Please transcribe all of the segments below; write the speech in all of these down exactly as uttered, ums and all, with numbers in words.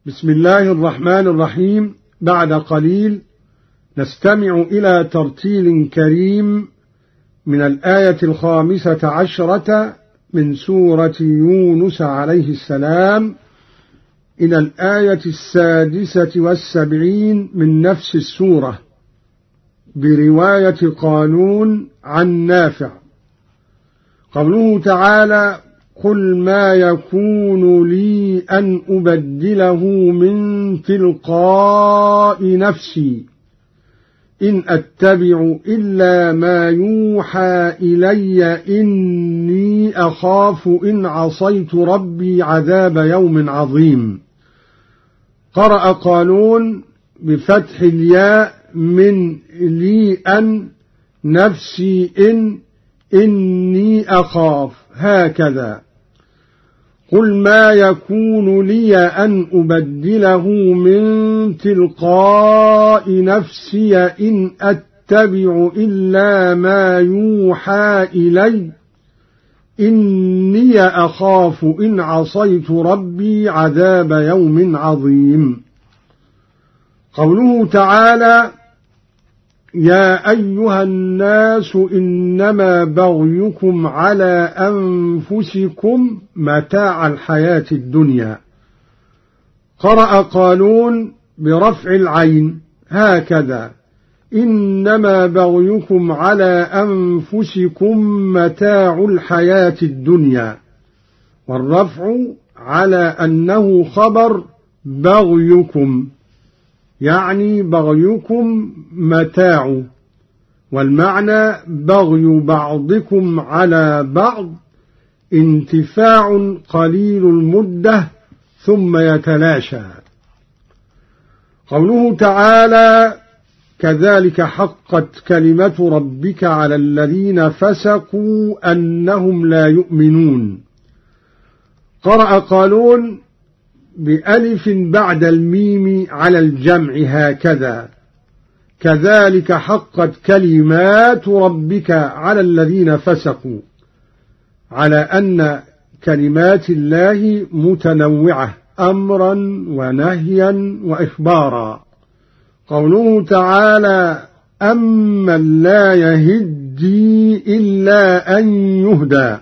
بسم الله الرحمن الرحيم. بعد قليل نستمع إلى ترتيل كريم من الآية الخامسة عشرة من سورة يونس عليه السلام إلى الآية السادسة والسبعين من نفس السورة برواية قالون عن نافع. قوله تعالى: قل ما يكون لي أن أبدله من تلقاء نفسي إن أتبع إلا ما يوحى إلي إني أخاف إن عصيت ربي عذاب يوم عظيم. قرأ قالون بفتح الياء من لي أن نفسي إن إني أخاف هكذا. قل ما يكون لي أن أبدله من تلقاء نفسي إن أتبع إلا ما يوحى إلي إني أخاف إن عصيت ربي عذاب يوم عظيم. قوله تعالى: يا أيها الناس إنما بغيكم على أنفسكم متاع الحياة الدنيا. قرأ قالون برفع العين هكذا: إنما بغيكم على أنفسكم متاع الحياة الدنيا، والرفع على أنه خبر بغيكم، يعني بغيكم متاع، والمعنى بغي بعضكم على بعض، انتفاع قليل المدة ثم يتلاشى. قوله تعالى: كذلك حقت كلمة ربك على الذين فسقوا أنهم لا يؤمنون. قرأ قالون بألف بعد الميم على الجمع هكذا: كذلك حقت كلمات ربك على الذين فسقوا، على أن كلمات الله متنوعة أمرا ونهيا وإخبارا. قوله تعالى: أمن لا يهدي إلا أن يهدى.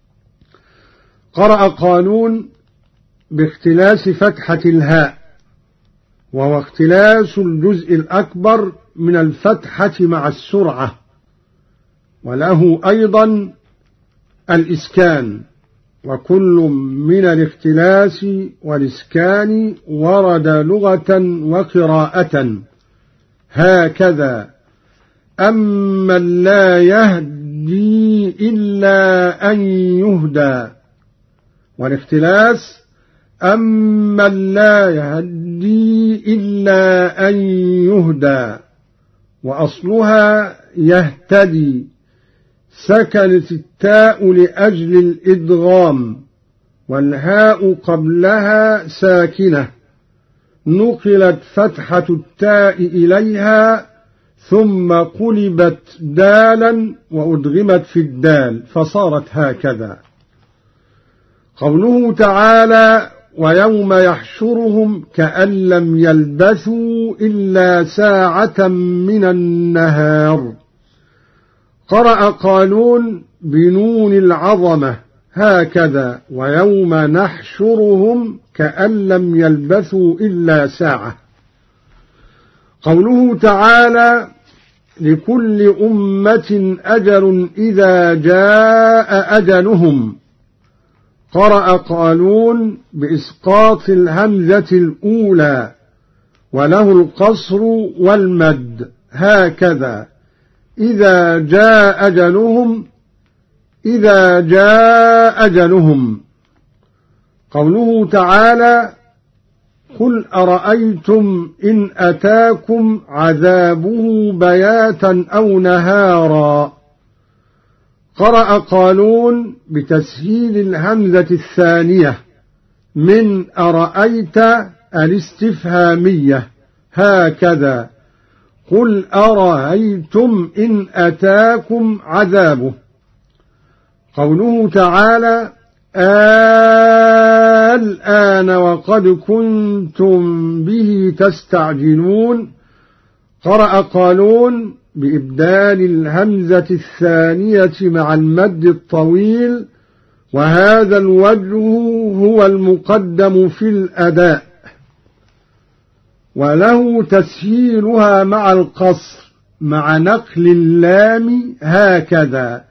قرأ قالون باختلاس فتحة الهاء، وهو اختلاس الجزء الأكبر من الفتحة مع السرعة، وله أيضا الإسكان، وكل من الاختلاس والإسكان ورد لغة وقراءة هكذا: أمن لا يهدي إلا أن يهدى، والاختلاس أمن لا يهدي إلا أن يهدى، وأصلها يهتدي، سكنت التاء لأجل الإدغام، والهاء قبلها ساكنة، نقلت فتحة التاء إليها ثم قلبت دالا وأدغمت في الدال فصارت هكذا. قوله تعالى: ويوم يحشرهم كأن لم يلبثوا إلا ساعة من النهار. قرأ قالون بنون العظمة هكذا: ويوم نحشرهم كأن لم يلبثوا إلا ساعة. قوله تعالى: لكل أمة أجل إذا جاء أجلهم. قرأ قالون بإسقاط الهمزة الأولى، وله القصر والمد هكذا: إذا جاء أجلهم إذا جاء أجلهم. قوله تعالى: قل أرأيتم إن أتاكم عذابه بياتا أو نهارا. قرأ قالون بتسهيل الهمزة الثانية من أرأيت الاستفهامية هكذا: قل أرأيتم إن أتاكم عذابه. قوله تعالى: الآن وقد كنتم به تستعجلون. قرأ قالون بإبدال الهمزة الثانية مع المد الطويل، وهذا الوجه هو المقدم في الأداء، وله تسهيلها مع القصر مع نقل اللام هكذا: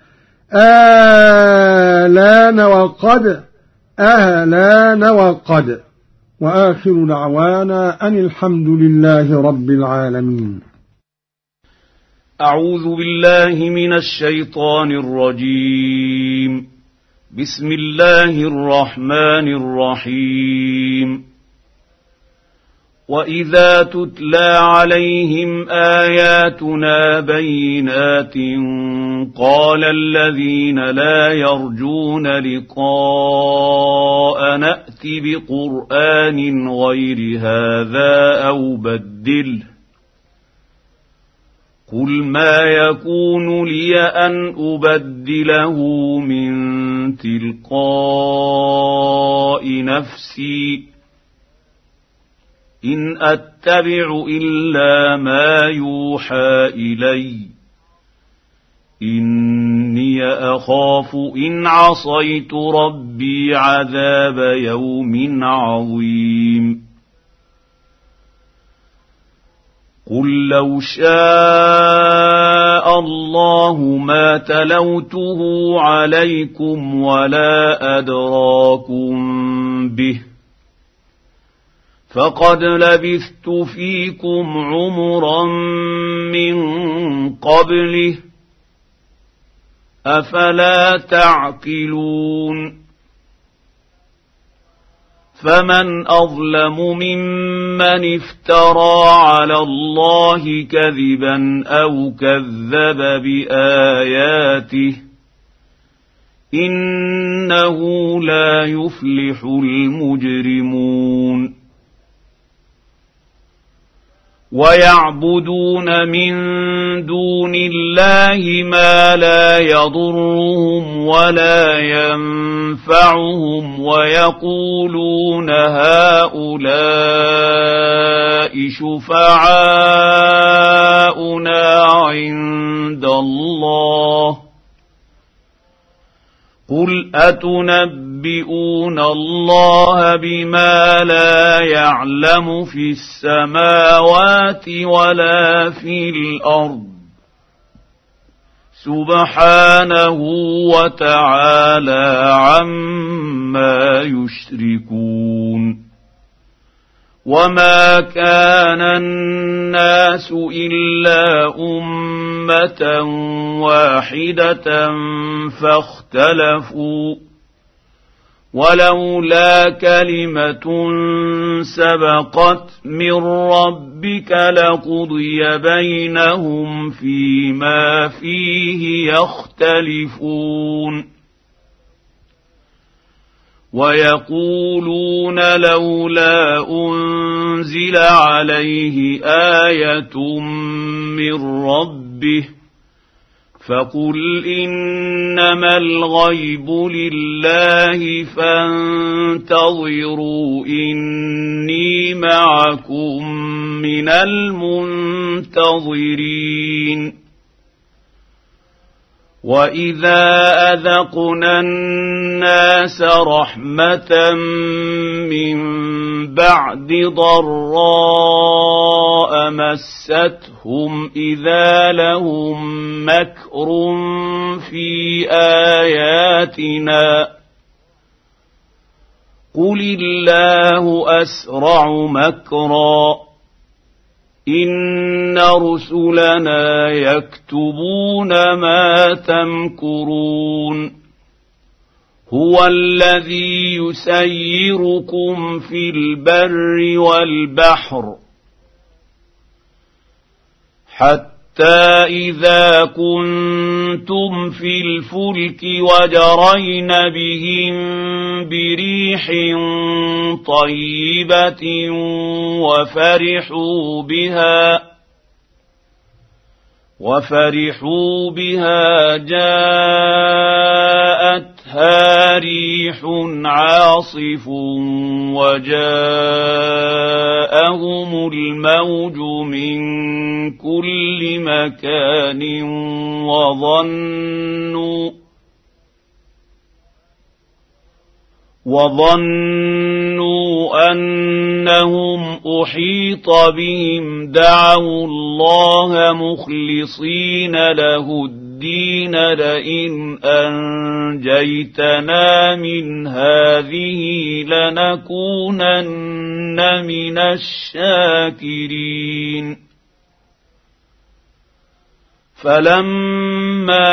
آلان وقد، أهلان وقد. وآخر دعوانا أن الحمد لله رب العالمين. أعوذ بالله من الشيطان الرجيم. بسم الله الرحمن الرحيم. وإذا تتلى عليهم آياتنا بينات قال الذين لا يرجون لقاء نأت بقرآن غير هذا أو بدله قل ما يكون لي أن أبدله من تلقاء نفسي إن أتبع إلا ما يوحى إلي إني أخاف إن عصيت ربي عذاب يوم عظيم. قل لو شاء الله ما تلوته عليكم ولا أدراكم به فقد لبثت فيكم عمرا من قبله أفلا تعقلون. فمن أظلم ممن افترى على الله كذبا أو كذب بآياته إنه لا يفلح المجرمون. ويعبدون من دون الله ما لا يضرهم ولا ينفعهم ويقولون هؤلاء شفعاؤنا عند الله قل أتنبئون الله بما لا يعلم في السماوات ولا في الأرض سبحانه وتعالى عما يشركون. وما كان الناس إلا أمة واحدة فاختلفوا ولولا كلمة سبقت من ربك لقضي بينهم فيما فيه يختلفون. ويقولون لولا أنزل عليه آية من ربه فقل إنما الغيب لله فانتظروا إني معكم من المنتظرين. وإذا أذقنا الناس رحمة من بعد ضراء مستهم إذا لهم مكر في آياتنا قل الله أسرع مكرا إن رسلنا يكتبون ما تمكرون. هو الذي يسيركم في البر والبحر حتى إذا كنتم في الفلك وجرين بهم بريح طيبة وفرحوا بها وفرحوا بها جاءتها أتتها ريح عاصف وجاءهم الموج من كل مكان وظنوا وظنوا أنهم أحيط بهم دعوا الله مخلصين له الدين لئن أنجيتنا من هذه لنكونن من الشاكرين فلما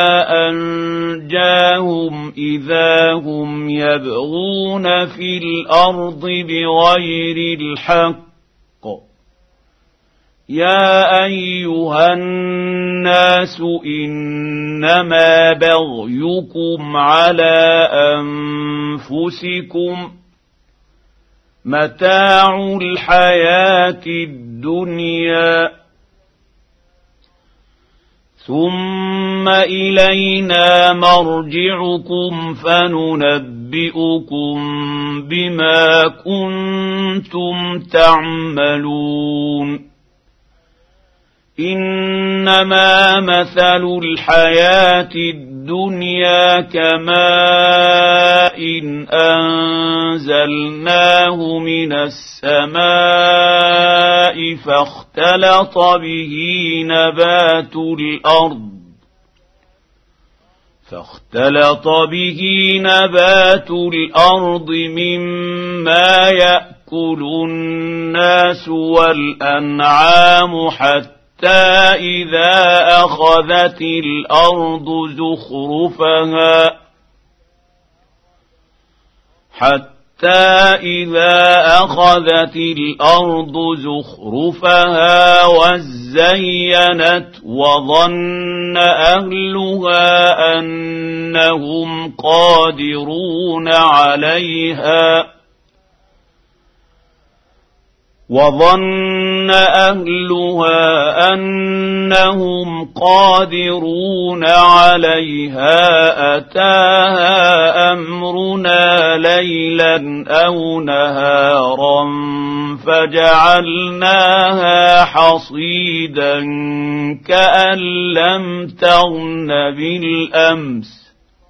أنجاهم إذا هم يبغون في الأرض بغير الحق يا أيها الناس إنما بغيكم على أنفسكم متاع الحياة الدنيا ثم إلينا مرجعكم فننبئكم بما كنتم تعملون إنما مثل الحياة الدنيا كماء إن أنزلناه من السماء فاختلط به نبات الأرض فاختلط به نبات الأرض مما يأكل الناس والأنعام حتى حتى إذا أخذت الأرض زخرفها حتى إذا أخذت الأرض زخرفها وزينت وظن أهلها أنهم قادرون عليها وظن أهلها أنهم قادرون عليها أتاها أمرنا ليلا أو نهارا فجعلناها حصيدا كأن لم تغن بالأمس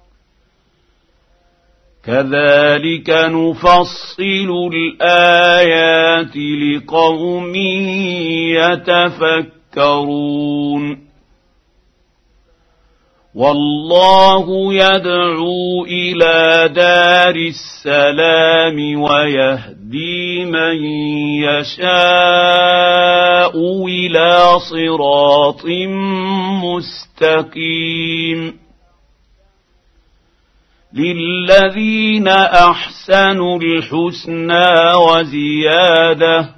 كذلك نفصل الآيات لقوم يتفكرون والله يدعو إلى دار السلام ويهدي من يشاء إلى صراط مستقيم للذين أحسنوا الحسنى وزيادة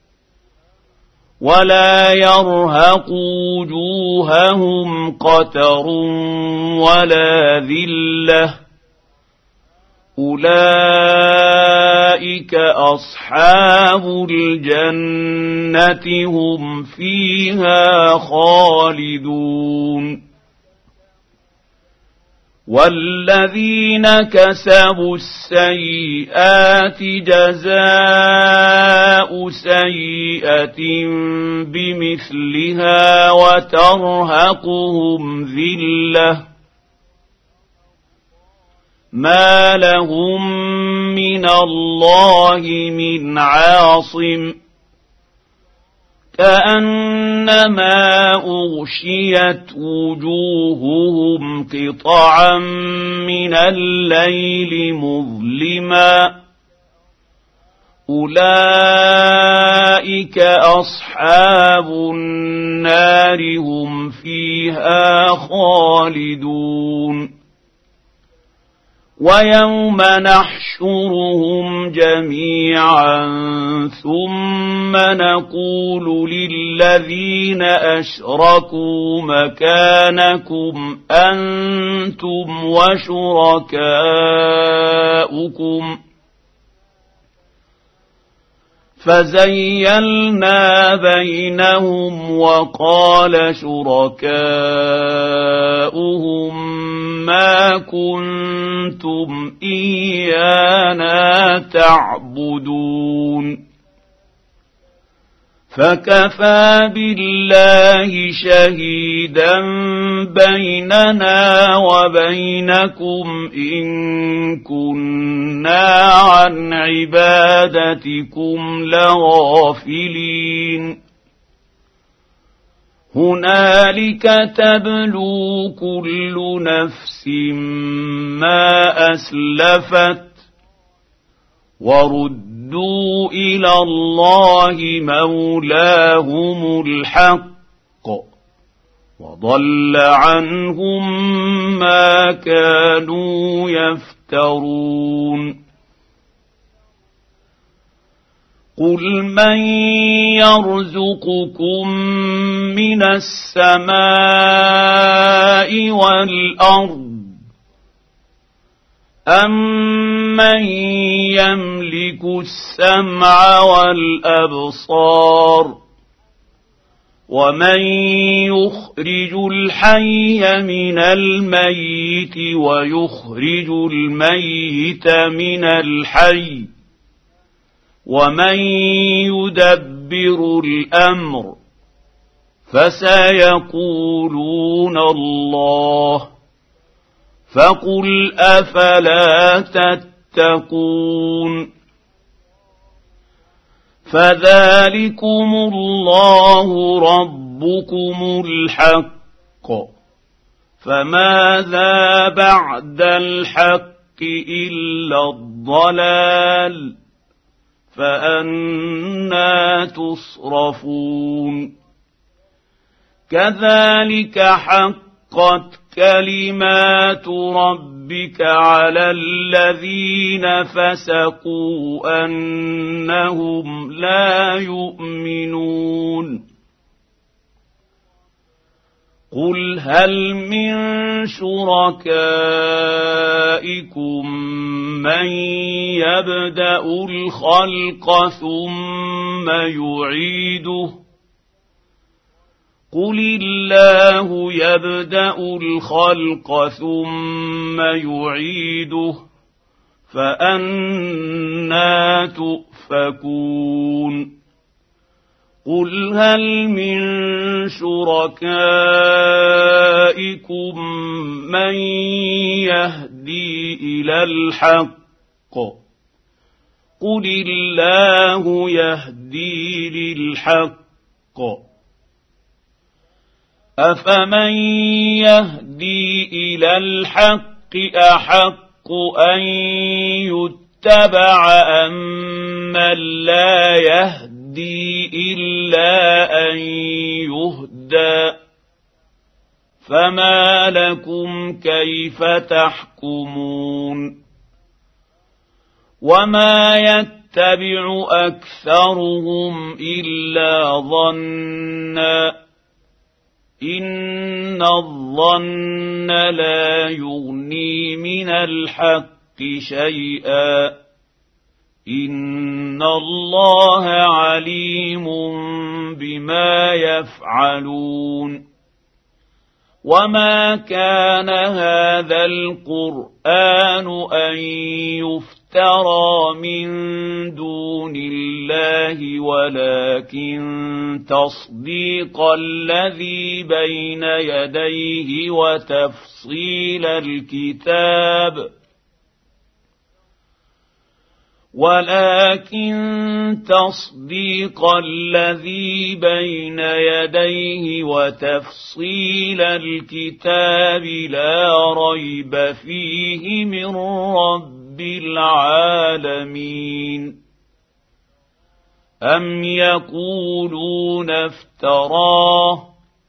ولا يرهق وجوههم قتر ولا ذلة أولئك أصحاب الجنة هم فيها خالدون والذين كسبوا السيئات جزاء سيئة بمثلها وترهقهم ذلة ما لهم من الله من عاصم كأنما أغشيت وجوههم قطعا من الليل مظلما أولئك أصحاب النار هم فيها خالدون ويوم نحشرهم جميعا ثم نقول للذين أشركوا مكانكم أنتم وشركاؤكم فزيلنا بينهم وقال شركاؤهم ما كنتم إيانا تعبدون فكفى بالله شهيدا بيننا وبينكم إن كنا عن عبادتكم لغافلين هنالك تبلو كل نفس ما أسلفت وردوا إلى الله مولاهم الحق وضل عنهم ما كانوا يفترون قل من يرزقكم من السماء والأرض أَمَّن يَمْلِكُ السَّمْعَ وَالْأَبْصَارَ وَمَن يُخْرِجُ الْحَيَّ مِنَ الْمَيِّتِ وَيُخْرِجُ الْمَيِّتَ مِنَ الْحَيِّ وَمَن يُدَبِّرُ الْأَمْرَ فَسَيَقُولُونَ اللَّهُ فقل أفلا تتقون فذلكم الله ربكم الحق فماذا بعد الحق إلا الضلال فأنى تصرفون كذلك حقت كلمات ربك على الذين فسقوا أنهم لا يؤمنون قل هل من شركائكم من يبدأ الخلق ثم يعيده قل الله يبدأ الخلق ثم يعيده فأنى تؤفكون قل هل من شركائكم من يهدي إلى الحق قل الله يهدي للحق أفمن يهدي إلى الحق أحق أن يتبع أمن لا يهدي إلا أن يهدى فما لكم كيف تحكمون وما يتبع أكثرهم إلا ظنًّا إن الظن لا يغني من الحق شيئا إن الله عليم بما يفعلون وما كان هذا القرآن أن يفترى من دون الله ولكن تصديق الذي بين يديه وتفصيل الكتاب ولكن تصديق الذي بين يديه وتفصيل الكتاب لا ريب فيه من رب العالمين أم يقولون افتراه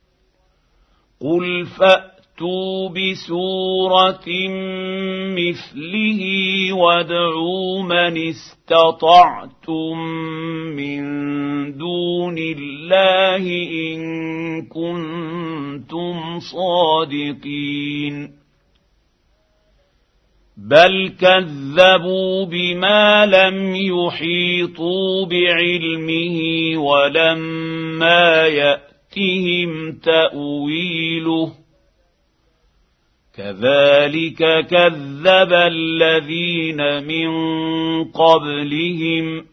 قل فأتوا بسورة مثله وادعوا من استطعتم من دون الله إن كنتم صادقين بل كذبوا بما لم يحيطوا بعلمه ولما يأتهم تأويله كذلك كذب الذين من قبلهم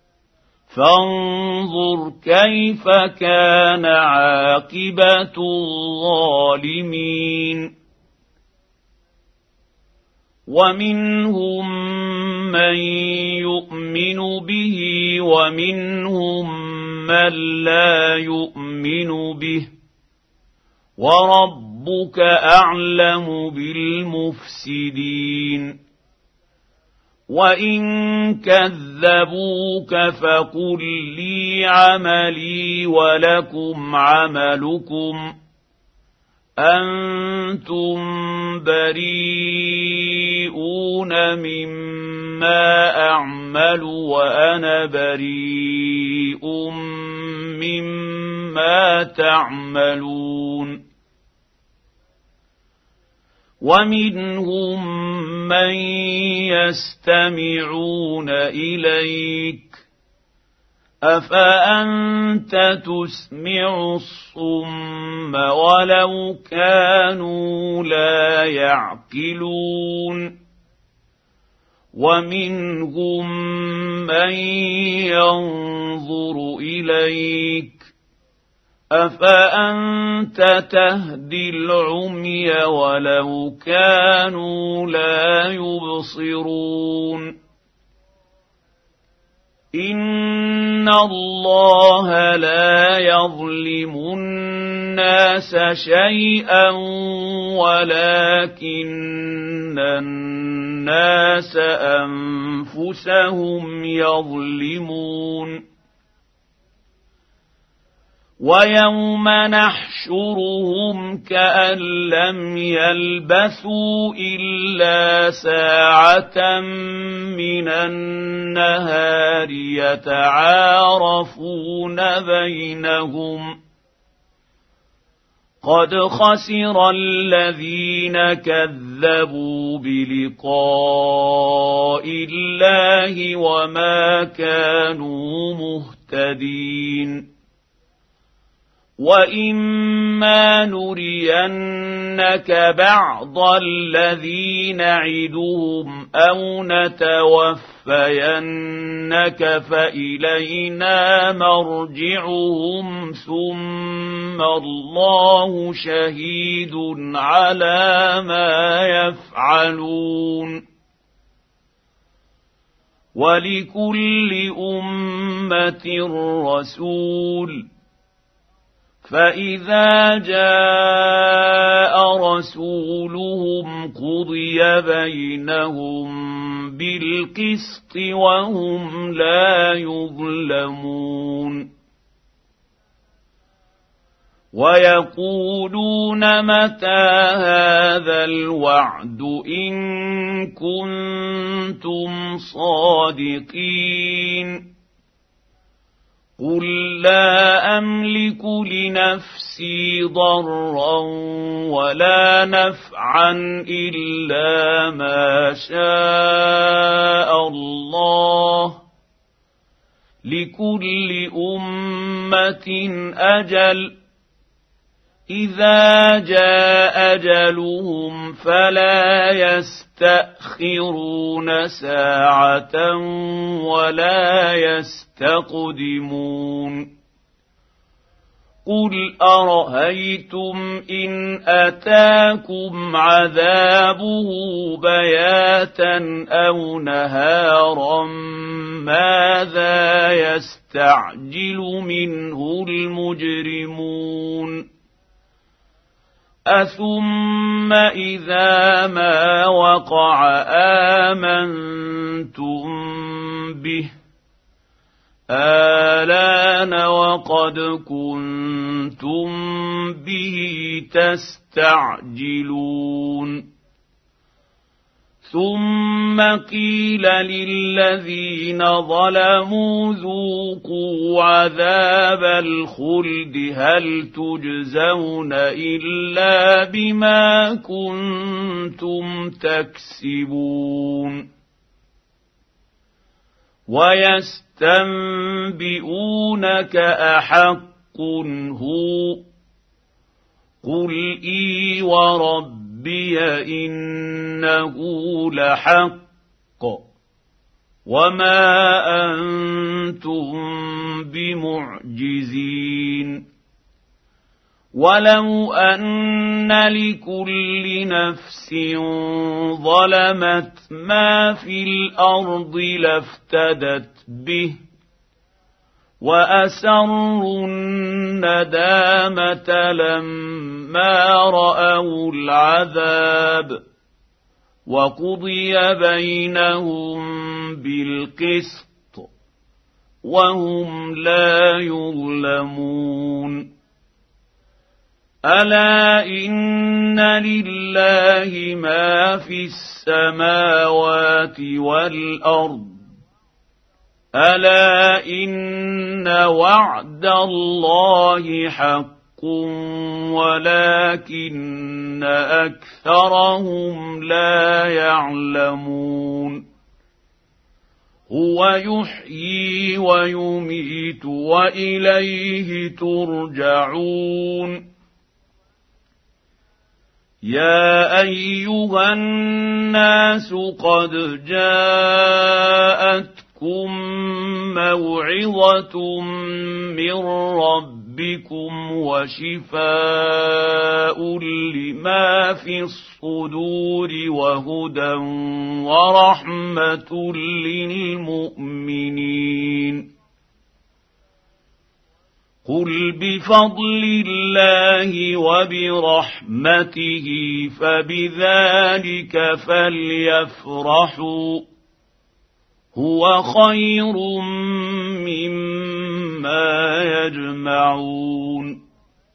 فانظر كيف كان عاقبة الظالمين ومنهم من يؤمن به ومنهم من لا يؤمن به وربك أعلم بالمفسدين وإن كذبوك فقل لي عملي ولكم عملكم أنتم بريئون مما أعمل وأنا بريء مما تعملون ومنهم من يستمعون إليك أفأنت تسمع الصم ولو كانوا لا يعقلون ومنهم من ينظر إليك أفأنت تهدي العمي ولو كانوا لا يبصرون إن الله لا يظلم الناس شيئا ولكن الناس أنفسهم يظلمون ويوم نحشرهم كأن لم يلبثوا إلا ساعة من النهار يتعارفون بينهم قد خسر الذين كذبوا بلقاء الله وما كانوا مهتدين وإما نرينك بعض الذي نعدهم أو نتوفينك فإلينا مرجعهم ثم الله شهيد على ما يفعلون ولكل أمة رسول فإذا جاء رسولهم قضي بينهم بالقسط وهم لا يظلمون ويقولون متى هذا الوعد إن كنتم صادقين قل لا أملك لنفسي ضرا ولا نفعا إلا ما شاء الله لكل أمة أجل إذا جاء أجلهم فلا يستأخرون ساعة ولا يستقدمون قل أرأيتم إن أتاكم عذابه بياتا أو نهارا ماذا يستعجل منه المجرمون أثم إذا ما وقع آمنتم به آلان وقد كنتم به تستعجلون ثم قيل للذين ظلموا ذوقوا عذاب الخلد هل تجزون إلا بما كنتم تكسبون ويستنبئونك أحق هو قل إي ورب ربي إنه لحق وما أنتم بمعجزين ولو أن لكل نفس ظلمت ما في الأرض لافتدت به وأسروا الندامة لما رأوا العذاب وقضي بينهم بالقسط وهم لا يظلمون ألا إن لله ما في السماوات والأرض ألا إن وعد الله حق ولكن أكثرهم لا يعلمون هو يحيي ويميت وإليه ترجعون يا أيها الناس قد جاءتكم موعظة من ربكم وشفاء لما في الصدور وهدى ورحمة للمؤمنين قل بفضل الله وبرحمته فبذلك فليفرحوا هو خير مما يجمعون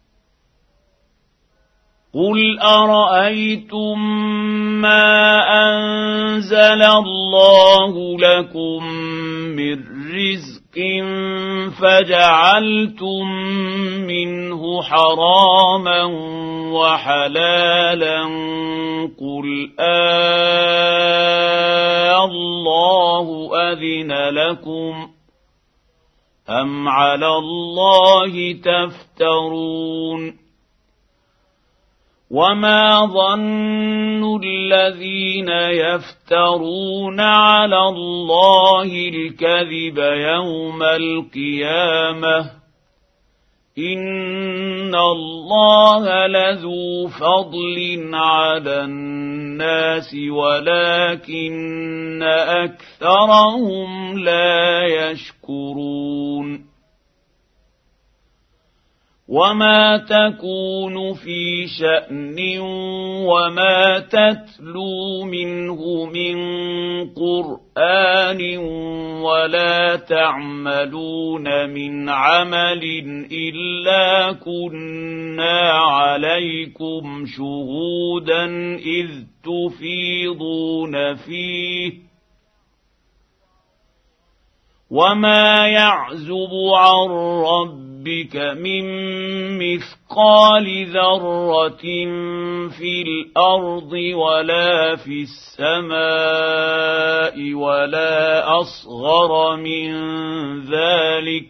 قل أرأيتم ما أنزل الله لكم من رزق فجعلتم منه حراما وحلالا قل آه الله أذن لكم أم على الله تفترون وما ظن الذين يفترون على الله الكذب يوم القيامة إن الله لذو فضل على الناس ولكن أكثرهم لا يشكرون وما تكون في شأن وما تتلو منه من قرآن ولا تعملون من عمل إلا كنا عليكم شهودا إذ تفيضون فيه وما يعزب عن ربك ربك من مثقال ذرة في الأرض ولا في السماء ولا أصغر من ذلك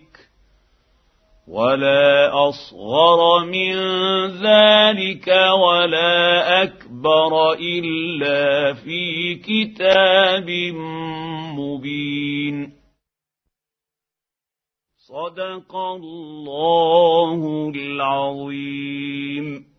ولا أصغر من ذلك ولا أكبر إلا في كتاب مبين صدق الله العظيم.